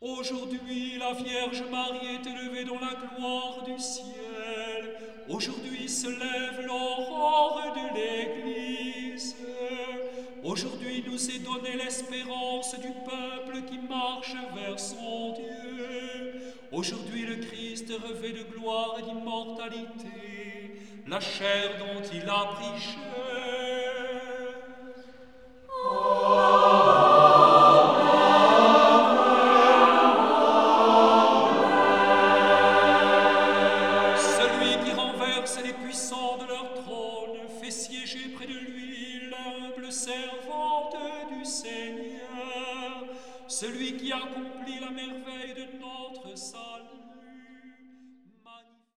Aujourd'hui, la Vierge Marie est élevée dans la gloire du ciel. Aujourd'hui se lève l'aurore de l'Église. Aujourd'hui nous est donnée l'espérance du peuple qui marche vers son Dieu. Aujourd'hui le Christ revêt de gloire et d'immortalité, la chair dont il a pris chair. Celui qui renverse les puissants de leur trône fait siéger près de lui l'humble servante du Seigneur. Celui qui accomplit la merveille